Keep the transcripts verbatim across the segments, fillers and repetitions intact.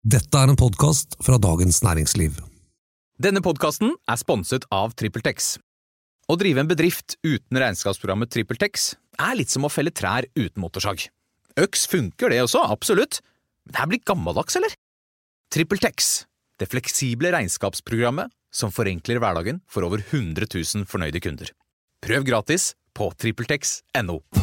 Dette er en podcast fra Dagens Næringsliv. Denne podcasten er sponset av TrippelTex. Å drive en bedrift uten regnskapsprogrammet TrippelTex er litt som å felle trær uten motorsag. Øks funker det også, absolutt. Men det er blitt gammeldags, eller? TrippelTex, det fleksible regnskapsprogrammet som forenkler hverdagen for over hundre tusen fornøyde kunder. Prøv gratis på trippeltex punktum no.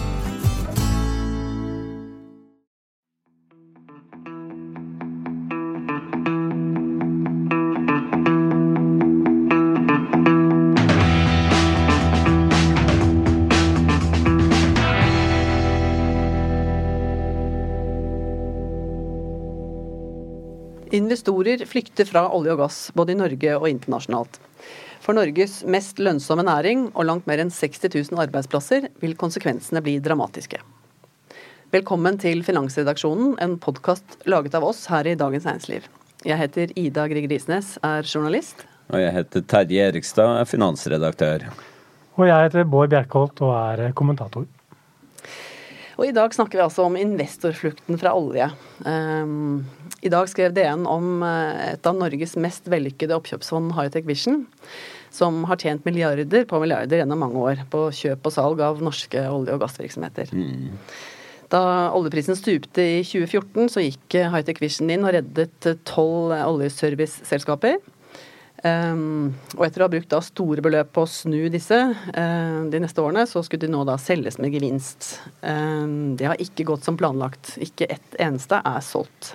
Investorer flykter fra olje og gass, både i Norge og internasjonalt. For Norges mest lønnsomme næring og langt mer enn seksti tusen arbeidsplasser vil konsekvensene bli dramatiske. Velkommen til Finansredaksjonen, en podcast laget av oss her i Dagens Næringsliv. Jeg heter Ida Grieg Risnes, er journalist. Og jeg heter Terje Erikstad, er finansredaktør. Og jeg heter Bård Bjerkholt og er kommentator. Og i dag snakker vi altså om investorflukten fra olje. Um, I dag skrev D N om et av Norges mest vellykkede oppkjøpsfond, High-Tech Vision, som har tjent milliarder på milliarder gjennom mange år på kjøp og salg av norske olje- og gassvirksomheter. Mm. Da oljeprisen stupte i tjue fjorten, så gikk High-Tech Vision inn og reddet tolv oljeserviceselskaper. Um, og etter å ha brukt da store beløp på å snu disse uh, de neste årene, så skulle de nå da selges med gevinst. Um, det har ikke gått som planlagt. Ikke ett eneste er solgt.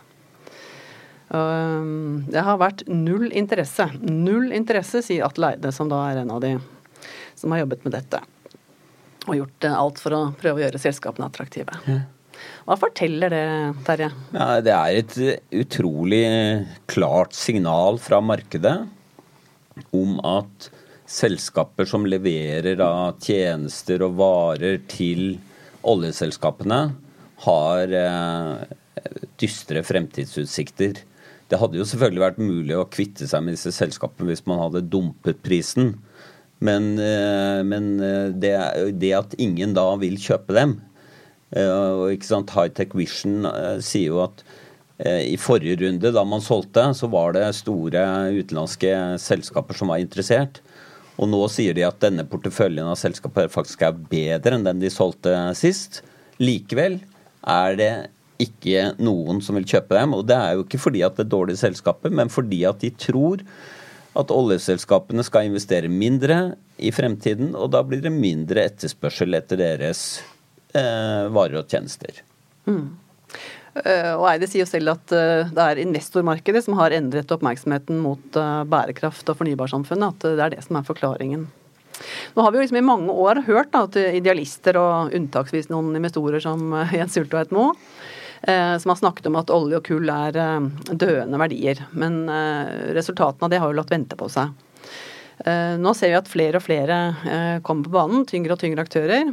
Um, det har vært null interesse. Null interesse, sier Atle Eide, som da er en av de som har jobbet med dette. Og gjort alt for å prøve å gjøre selskapene attraktive. Ja. Hva forteller det, Terje? Ja, det er et utrolig klart signal fra markedet om at selskaper som leverer av tjenester og varer til oljeselskapene har eh, dystre fremtidsutsikter. Det hadde jo selvfølgelig vært mulig å kvitte seg med disse selskapene hvis man hadde dumpet prisen, men, eh, men det, det at ingen da vil kjøpe dem, eh, og ikke sant, High-Tech Vision eh, sier jo at I forrige runde, da man solgte, så var det store utenlandske selskaper som var interessert. Og nå sier de at denne porteføljen av selskaper faktisk er bedre enn den de solgte sist. Likevel er det ikke noen som vil kjøpe dem, og det er jo ikke fordi at det er dårlige selskaper, men fordi at de tror at oljeselskapene skal investere mindre i fremtiden, og da blir det mindre etterspørsel etter deres eh, varer og tjenester. Mm. Og Eide sier jo selv at det er investormarkedet som har endret oppmerksomheten mot bærekraft og fornybarsamfunnet, at det er det som er forklaringen. Nå har vi jo liksom i mange år hørt da, at idealister og unntaksvis noen investorer som Jens Ulltveit Moe, som har snakket om at olje og kull er døende verdier, men resultatene av det har jo latt vente på seg. Nå ser vi at flere og flere kommer på banen, tyngre og tyngre aktører.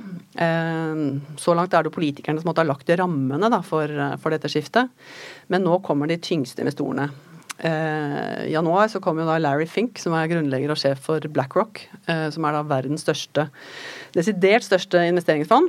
Så langt er det politikerne som måtte ha lagt rammene da, for, for dette skiftet. Men nå kommer de tyngste investorene. I januar så kom jo da Larry Fink, som er grunnlegger og sjef for BlackRock, som er da verdens største, desidert største investeringsfond.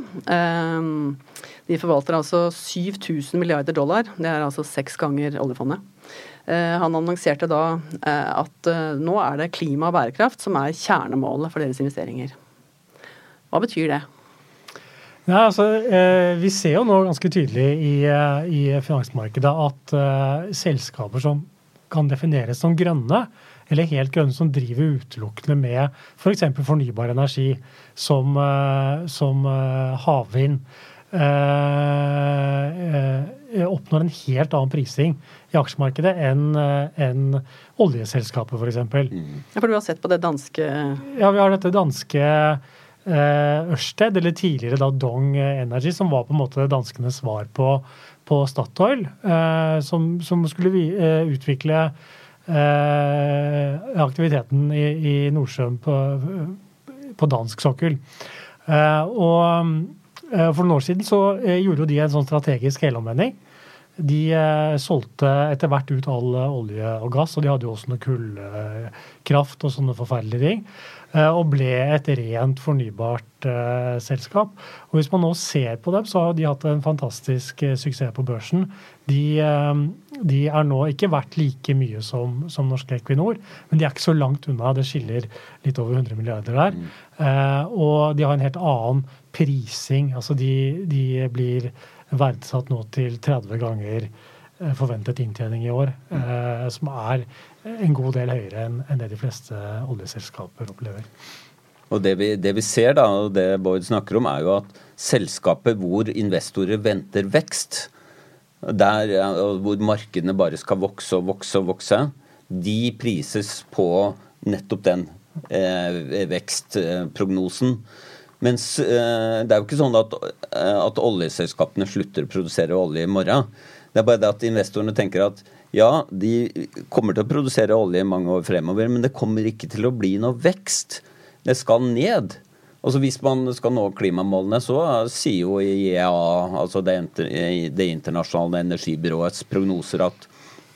De forvalter altså syv tusen milliarder dollar. Det er altså seks ganger oljefondet. Han annonserte da at nå er det klima og bærekraft som er kjernemålet for deres investeringer. Hva betyr det? Ja, altså, vi ser jo nå ganske tydelig i, i finansmarkedet at selskaper som kan defineres som grønne, eller helt grønne som driver utelukkende med for eksempel fornybar energi, som, som havvind, oppnår en helt annen prising i aksjemarkedet enn, enn oljeselskapet for eksempel. Mm. Ja, for du har sett på det danske... Ja, vi har dette danske eh, Ørsted, eller tidligere da Dong Energy, som var på en måte danskenes svar på, på Statoil, eh, som, som skulle vi, eh, utvikle eh, aktiviteten i, i Nordsjøen på, på dansk sokkel. Eh, og For noen år siden så gjorde de en sånn strategisk helomvending, de eh, solgte etter hvert ut all olje og gass, og de hadde jo også noe kullkraft og sånne forferdelige ting, eh, og ble et rent fornybart eh, selskap. Og hvis man nå ser på dem, så har de hatt en fantastisk eh, suksess på børsen. De, eh, de er nå ikke verdt like mye som, som norske Equinor, men de er ikke så langt unna. Det skiller litt over hundre milliarder der. Mm. Eh, og de har en helt annen prising. Altså de, de blir verdsatt nå til tretti ganger forventet inntjening i år, eh, som er en god del høyere enn, enn det de fleste oljeselskaper opplever. Og det vi, det vi ser da, og det Bård snakker om, er jo at selskaper hvor investorer venter vekst, der, hvor markedene bare skal vokse og vokse og vokse, de prises på nettopp den eh, vekstprognosen. Mens eh, det er jo ikke sånn at, at oljeselskapene slutter å produsere olje i morgen. Det er bare det at investorene tenker at ja, de kommer til å produsere olje i mange år fremover, men det kommer ikke til å bli noe vekst. Det skal ned. Altså hvis man skal nå klimamålene, så sier jo I E A, altså det, det internasjonale energibyråets prognoser, at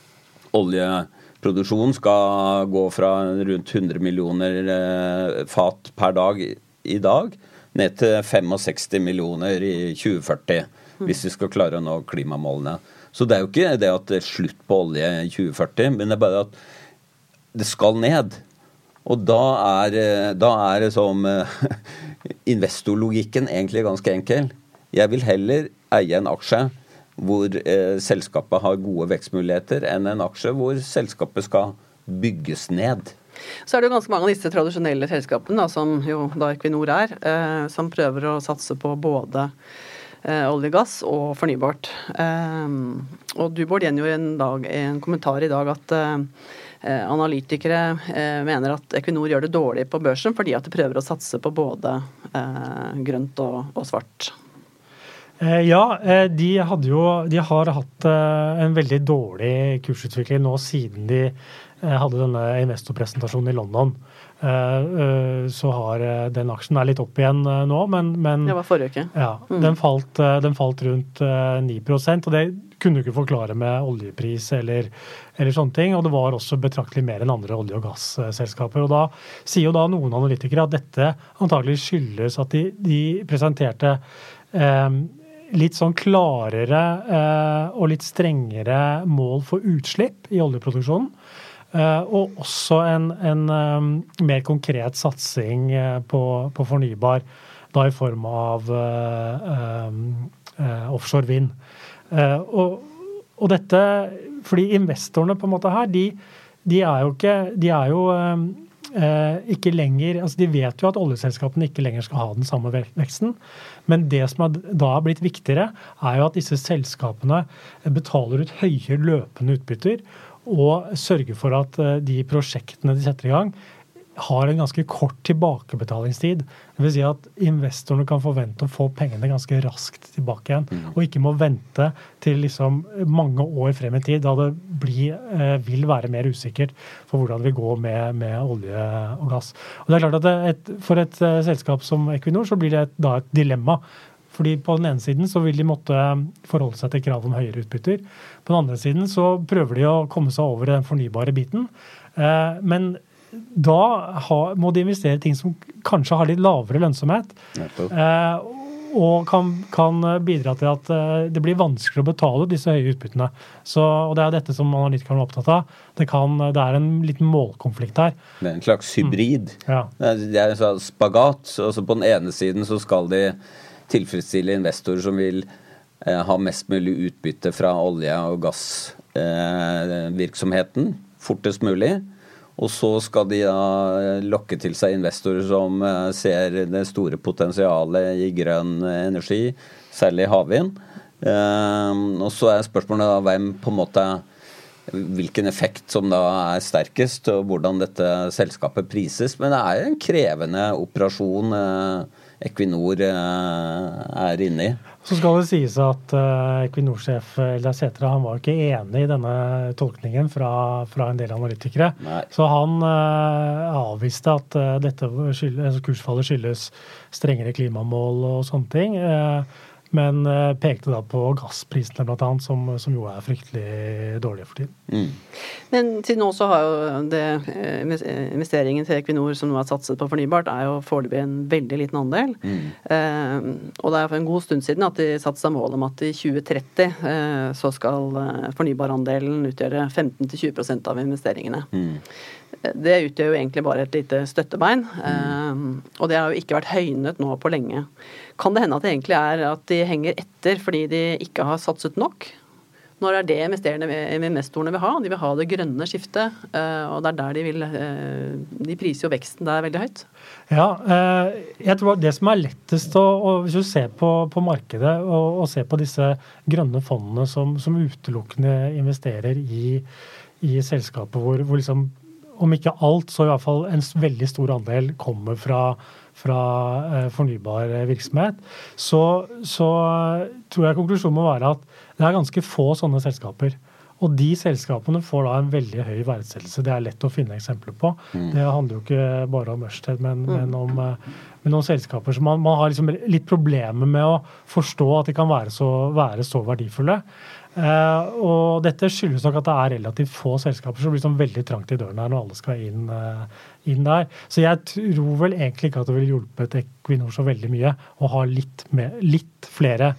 oljeproduksjonen skal gå fra rundt hundre millioner fat per dag i dag, ned til sekstifem millioner i tjue førti, hvis vi skal klare å nå klimamålene. Så det er jo ikke det at det er slutt på olje i tjue førti, men det er bare at det skal ned. Og da er, da er det som investorlogikken egentlig ganske enkel. Jeg vil heller eie en aksje hvor eh, selskapet har gode vekstmuligheter, enn en aksje hvor selskapet skal bygges ned. Så er det jo ganske mange av disse tradisjonelle selskapene, da, som jo da Equinor er, eh, som prøver å satse på både eh, olje, gass og fornybart. Eh, og du, Bård, gjengjorde en, dag, en kommentar i dag at eh, analytikere eh, mener at Equinor gjør det dårlig på børsen fordi at de prøver å satse på både eh, grønt og, og svart. Eh, ja, eh, de, hadde jo, de har hatt eh, en veldig dårlig kursutvikling nå siden de hadde denne investorpresentasjonen i London. Så har den aksjen er litt opp igjen nå, men... men det var forrige uke. Ja, mm. den, falt, den falt rundt ni prosent, og det kunne du ikke forklare med oljepris eller, eller sånne ting, og det var også betraktelig mer enn andre olje- og gasselskaper. Og da sier jo da noen analytikere at dette antagelig skyldes at de, de presenterte eh, litt sånn klarere eh, og litt strengere mål for utslipp i oljeproduksjonen. Uh, og også en, en um, mer konkret satsing uh, på, på fornybar, da i form av uh, um, uh, offshore vind. Uh, og, og dette, fordi investorene på en måte her, de, de er jo ikke, de er jo um, uh, ikke lenger, altså de vet jo at oljeselskapene ikke lenger skal ha den samme veksten, men det som er, da er blitt viktigere, er jo at disse selskapene betaler ut høye løpende utbytter, og sørge for at de prosjektene de setter i gang har en ganske kort tilbakebetalingstid. Det vil si at investorene kan forvente å få pengene ganske raskt tilbake igjen, mm. og ikke må vente til liksom mange år frem i tid, da det blir, eh, vil være mer usikkert for hvordan vi går med, med olje og gass. Og det er klart at det, et, for et uh, selskap som Equinor så blir det et, da et dilemma. Fordi på den ene siden så vil de måtte forholde seg til krav om høyere utbytter. På den andre siden så prøver de å komme seg over den fornybare biten. Eh, men da ha, må de investere i ting som kanskje har litt lavere lønnsomhet. Eh, og kan, kan bidra til at eh, det blir vanskelig å betale disse høye utbyttene. Så, og det er dette som analytikerne er opptatt av. Det, kan, det er en liten målkonflikt her. Det er en slags hybrid. Mm. Ja. Det er en sånn spagat. Altså på den ene siden så skal de tilfredsstille investorer som vil eh, ha mest mulig utbytte fra olje- og gassvirksomheten eh, fortest mulig. Og så skal de da lokke til seg investorer som eh, ser det store potensialet i grønn energi, særlig havvind. Eh, og så er spørsmålet da hvem på en måte, hvilken effekt som da er sterkest, og hvordan dette selskapet prises. Men det er en krevende operasjon eh, Equinor er inne i. Så skal det sies at uh, Equinor-sjef Eldar Sætre, han var ikke enig i denne tolkningen fra, fra en del analytikere. Nei. Så han uh, avviste at uh, dette skyldes, kursfallet skyldes strengere klimamål og sånne ting. Uh, men uh, pekte da på gassprisene blant annet, som, som jo er fryktelig dårlige for tiden. Mm. Men til nå så har jo det investeringen til Equinor som nå er satset på fornybart, er jo foreløpig en veldig liten andel. Mm. Eh, og det er for en god stund siden at de satte seg mål om at i tjue tretti eh, så skal fornybarandelen utgjøre femten til tjue prosent av investeringene. Mm. Det utgjør jo egentlig bare et lite støttebein, mm. og det har jo ikke vært høynet nå på lenge. Kan det hende at det egentlig er at de henger etter fordi de ikke har satset nok? Når er det investorene vil ha? De vil ha det grønne skiftet, og det er der de vil, de priser jo veksten der veldig høyt. Ja, jeg tror det som er lettest, å, hvis du ser på, på markedet og, og ser på disse grønne fondene som, som utelukkende investerer i, i selskaper hvor, hvor liksom om ikke alt, så i hvert fall en veldig stor andel kommer fra, fra eh, fornybar virksomhet, så, så tror jeg konklusjonen må være at det er ganske få sånne selskaper. Og de selskapene får da en veldig høy verdsettelse. Det er lett å finne eksempler på. Mm. Det handler jo ikke bare om Ørsted, men, mm. men om men noen selskaper som man, man har liksom litt problemer med å forstå at de kan være så, være så verdifulle. Eh, og dette skyldes nok at det er relativt få selskaper som blir sånn veldig trangt i døren her når alle skal inn, uh, inn der. Så jeg tror vel egentlig ikke at det ville hjulpet Equinor så veldig mye å ha litt, med, litt flere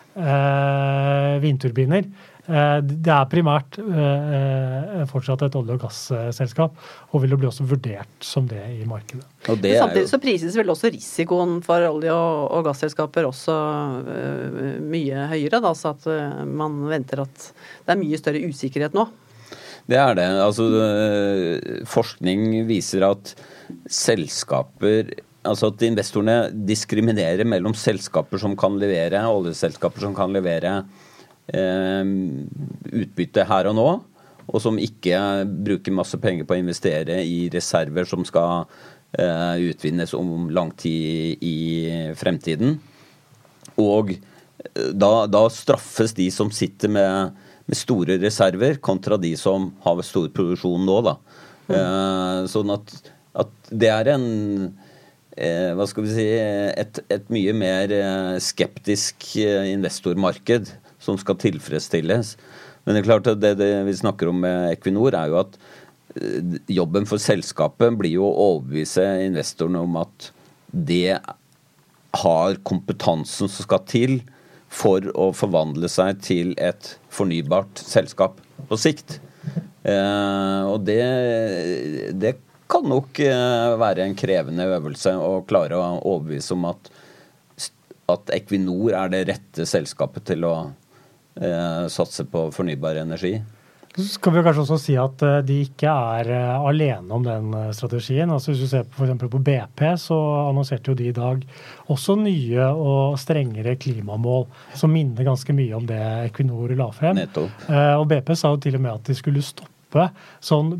uh, vindturbiner. Uh, det er primært uh, fortsatt et olje- og gasselskap, og vil jo bli også vurdert som det i markedet. Det samtidig så prises vel også risikoen for olje- og, og gasselskaper også uh, mye høyere, da, så at uh, man venter at det er mye større usikkerhet nå. Det er det. Altså, forskning viser at selskaper, altså at investorene diskriminerer mellom selskaper som kan levere, oljeselskaper som kan levere eh, utbytte her og nå, og som ikke bruker masse penger på å investere i reserver som skal eh, utvinnes om lang tid i fremtiden. Og da, da straffes de som sitter med med store reserver kontra de som har stor produksjon nå da. Mm. Eh, sånn at, at det er en eh, hva skal vi si et, et mye mer skeptisk investormarked som skal tilfredsstilles. Men det er klart at det, det vi snakker om med Equinor er jo at eh, jobben for selskapet blir jo å overbevise investorene om at det har kompetansen som skal til for å forvandle seg til et fornybart selskap på sikt. Eh, og det, det kan nok eh, være en krevende øvelse å klare å overbevise om at, at Equinor er det rette selskapet til å eh, satse på fornybar energi. Så skal vi kanskje også si at de ikke er alene om den strategien. Altså hvis du ser for eksempel på B P, så annonserte jo de i dag også nye og strengere klimamål, som minner ganske mye om det Equinor la frem. Nettopp. Og B P sa jo til og med at de skulle stoppe sånn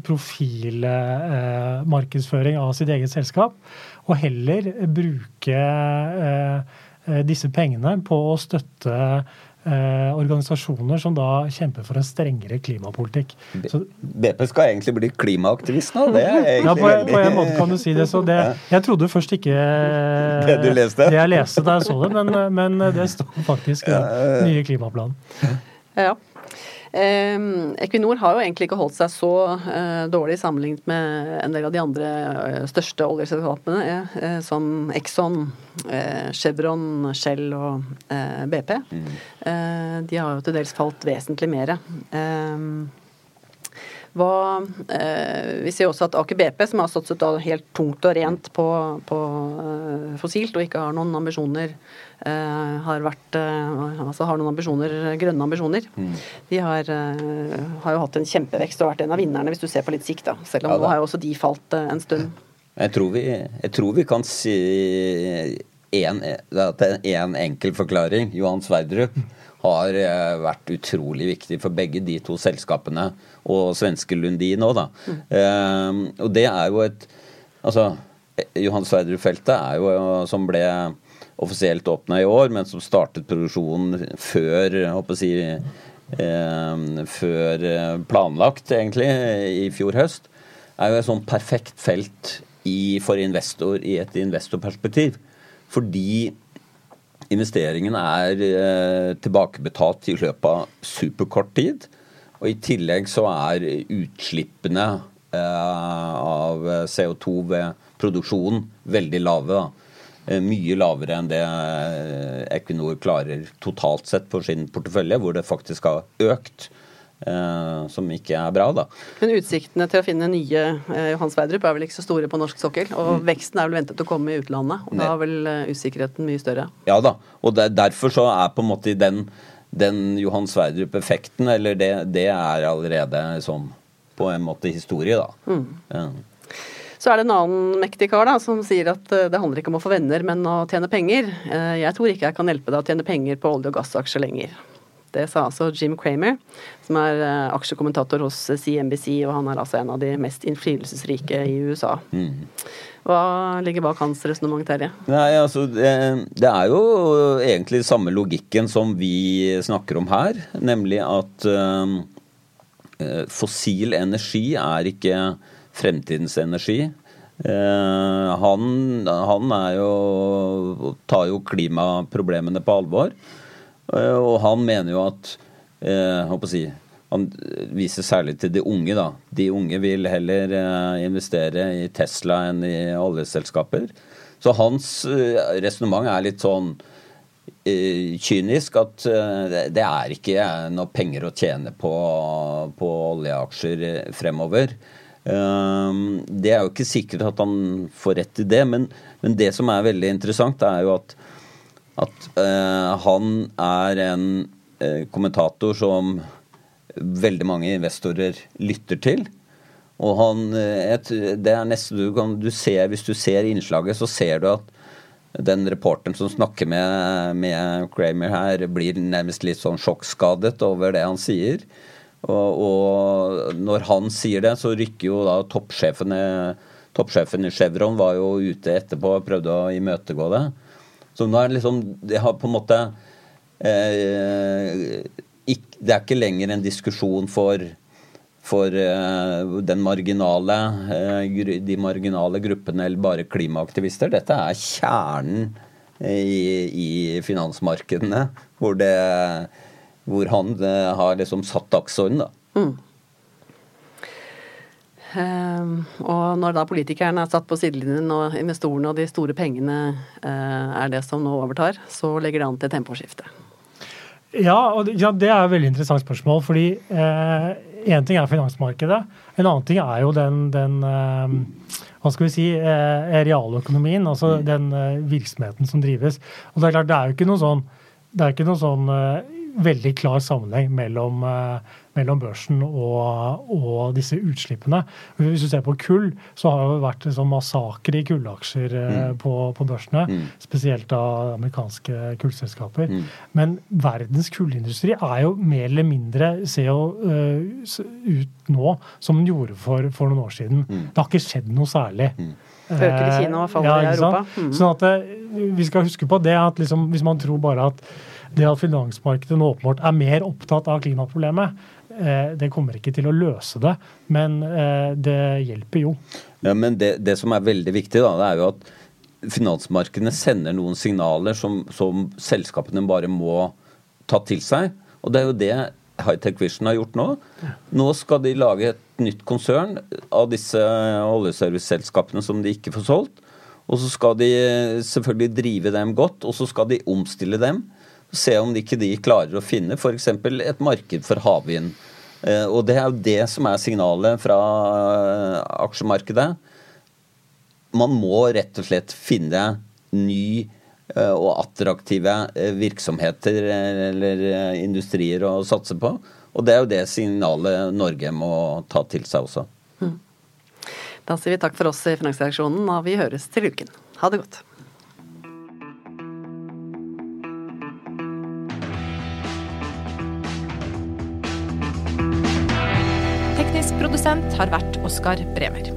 profilmarkedsføring av sitt eget selskap, og heller bruke disse pengene på å støtte Eh, organisasjoner som da kjemper for en strengere klimapolitikk. Så, B P skal egentlig bli klimaaktivist nå, det er egentlig ja, på, på en måte kan du si det. Så det jeg trodde først ikke det du leste. Det jeg leste da jeg så det, men, men det står faktisk i den nye klimaplanen. Ja. Eh, Equinor har jo egentlig ikke holdt seg så eh, dårlig sammenlignet med en del av de andre eh, største oljeselskapene, eh, som Exxon, eh, Chevron, Shell og eh, B P. Mm. Eh, de har jo til dels falt vesentlig mer. Eh, hva, eh, vi ser også at Aker B P, som har stått ut helt tungt og rent på, på eh, fossilt og ikke har noen ambisjoner, eh, har vært, eh, altså har noen ambisjoner, grønne ambisjoner. Mm. De har, eh, har jo hatt en kjempevekst og vært en av vinnerne hvis du ser på litt sikt da, selv om ja, nå har jo også de falt eh, en stund. Jeg tror vi, jeg tror vi kan si en, at det er en enkel forklaring. Johan Sverdrup har vært utrolig viktig for begge de to selskapene, og svenske Lundin nå da. Mm. Um, og det er jo et, altså, Johan Sverdrup-feltet er jo, som ble offisielt åpnet i år, men som startet produksjonen før, jeg håper å si, um, før planlagt egentlig, i fjor høst, er jo et sånn perfekt felt i, for investor, i et investorperspektiv. Fordi investeringen er eh, tilbakebetalt i løpet av superkort tid, og i tillegg så er utslippene eh, av C O to ved produksjon veldig lave da. Mye lavere enn det Equinor klarer totalt sett for sin portefølje, hvor det faktisk har økt, eh, som ikke er bra da. Men utsiktene til å finne nye eh, Johan Sverdrup er vel ikke så store på norsk sokkel, og mm. veksten er vel ventet til å komme i utlandet, og da er vel uh, usikkerheten mye større. Ja da, og der, derfor så er på en måte den, den Johan Sverdrup-effekten, eller det, det er allerede sånn, på en måte historie da. Mm. Ja. Så er det en annen mektig kar da, som sier at det handler ikke om å få venner, men å tjene penger. Jeg tror ikke jeg kan hjelpe deg å tjene penger på olje- og gassaksjer lenger. Det sa altså Jim Cramer, som er aksjekommentator hos C N B C, og han er altså en av de mest innflytelsesrike i U S A. Mm. Hva ligger bak hans resonemang, Terje? Nei, altså, det, det er jo egentlig samme logikken som vi snakker om her, nemlig at uh, fossil energi er ikke fremtidens energi. Eh, han, han er jo, tar jo klimaproblemene på alvor, eh, og han mener jo at, eh, håper å si, han viser særlig til de unge da. De unge vil heller eh, investere i Tesla enn i oljeselskaper. Så hans eh, resonemang er litt sånn eh, kynisk, at eh, det er ikke noe penger å tjene på, på oljeaksjer fremover. Um, det er jo ikke sikkert at han får rett i det, men, men det som er veldig interessant er jo at, at uh, han er en uh, kommentator som veldig mange investorer lytter til, og han, et, det er nesten du kan, du ser, hvis du ser innslaget, så ser du at den reporteren som snakker med, med Cramer her blir nærmest litt sånn sjokkskadet over det han sier. Og, og når han sier det, så rykker jo da toppsjefene, toppsjefen i Chevron var jo ute etterpå og prøvde å imøtegå det. Så nå er det liksom, det har på en måte, eh, ikke, det er ikke lenger en diskusjon for, for eh, den marginale, eh, de marginale gruppene eller bare klimaaktivister. Dette er kjernen i, i finansmarkedene, hvor det hvor han uh, har liksom satt dagsorden da. Mm. Um, og når da politikerne er satt på sidelinjen og investorene og de store pengene uh, er det som nå overtar, så legger det an til temposkifte. Ja, og det, ja, det er et veldig interessant spørsmål, fordi uh, en ting er finansmarkedet, en annen ting er jo den, den uh, hva skal vi si, uh, realøkonomien, altså mm. den uh, virksomheten som drives. Og det er klart, det er jo ikke noe sånn, det er ikke noe sånn uh, veldig klar sammenheng mellom, uh, mellom børsen og, og disse utslippene. Hvis du ser på kull, så har det vært en sånn massakre i kullaksjer uh, mm. på, på børsene, mm. spesielt av amerikanske kullselskaper. Mm. Men verdens kullindustri er jo mer eller mindre ser jo uh, ut nå som den gjorde for, for noen år siden. Mm. Det har ikke skjedd noe særlig. Mm. Øker i Kina og faller ja, i Europa. Mm. Sånn at uh, vi skal huske på det, at liksom, hvis man tror bare at det at finansmarkedet nå åpenbart er mer opptatt av klimaproblemet, eh, det kommer ikke til å løse det, men eh, det hjelper jo. Ja, men det, det som er veldig viktig da, det er jo at finansmarkedene sender noen signaler som, som selskapene bare må ta til seg, og det er jo det High-Tech Vision har gjort nå. Nå skal de lage et nytt konsern av disse oljeserviceselskapene som de ikke får solgt, og så skal de selvfølgelig drive dem godt, og så skal de omstille dem, se om de ikke de klarer å finne for eksempel et marked for havvind. Eh, og det er jo det som er signalet fra eh, aksjemarkedet. Man må rett og slett finne ny eh, og attraktive eh, virksomheter eller eh, industrier å satse på. Og det er jo det signalet Norge må ta til seg også. Mm. Da sier vi takk for oss i Finansreaksjonen, og vi høres til uken. Ha det godt. Produsent har vært Oskar Bremer.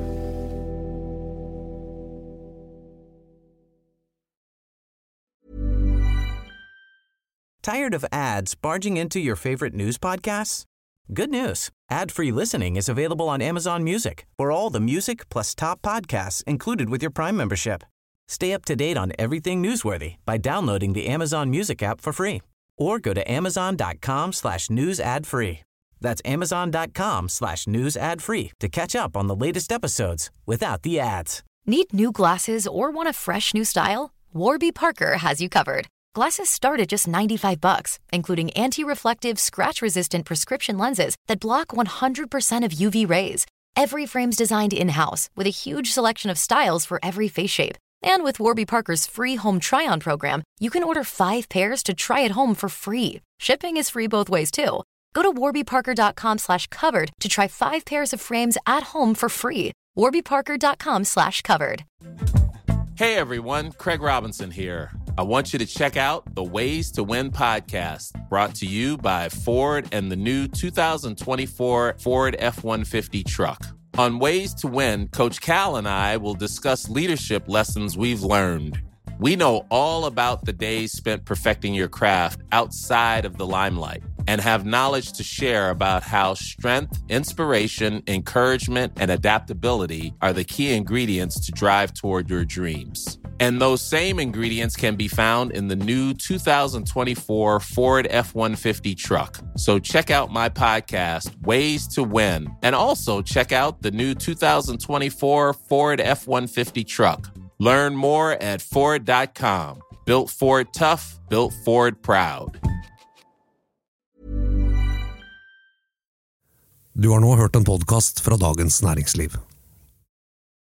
Tired of ads barging into your favorite news podcasts? Good news. Ad-free listening is available on Amazon Music for all the music plus top podcasts included with your Prime membership. Stay up to date on everything newsworthy by downloading the Amazon Music app for free or go to amazon.com slash news ad free. That's amazon.com slash news ad free to catch up on the latest episodes without the ads. Need new glasses or want a fresh new style? Warby Parker has you covered. Glasses start at just ninety-five bucks, including anti-reflective, scratch-resistant prescription lenses that block one hundred percent of U V rays. Every frame's designed in-house with a huge selection of styles for every face shape. And with Warby Parker's free home try-on program, you can order five pairs to try at home for free. Shipping is free both ways, too. Go to warbyparker.com slash covered to try five pairs of frames at home for free. warbyparker.com slash covered. Hey, everyone. Craig Robinson here. I want you to check out the Ways to Win podcast, brought to you by Ford and the new two thousand twenty-four Ford F one fifty truck. On Ways to Win, Coach Cal and I will discuss leadership lessons we've learned. We know all about the days spent perfecting your craft outside of the limelight and have knowledge to share about how strength, inspiration, encouragement, and adaptability are the key ingredients to drive toward your dreams. And those same ingredients can be found in the new two thousand twenty-four Ford F one fifty truck. So check out my podcast, Ways to Win, and also check out the new two thousand twenty-four Ford F one fifty truck. Learn more at Ford dot com. Built Ford tough, built Ford proud. Du har nå hørt en podcast fra Dagens Næringsliv.